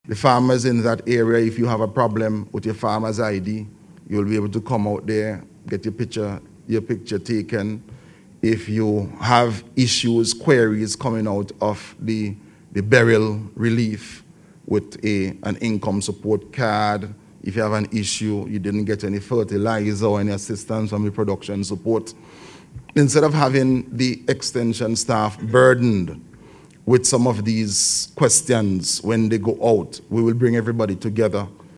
The farmers in that area, if you have a problem with your farmer's ID, you'll be able to come out there, get your picture taken. If you have issues, queries coming out of the burial relief with an income support card, if you have an issue, you didn't get any fertilizer or any assistance from the production support, instead of having the extension staff burdened with some of these questions when they go out, we will bring everybody together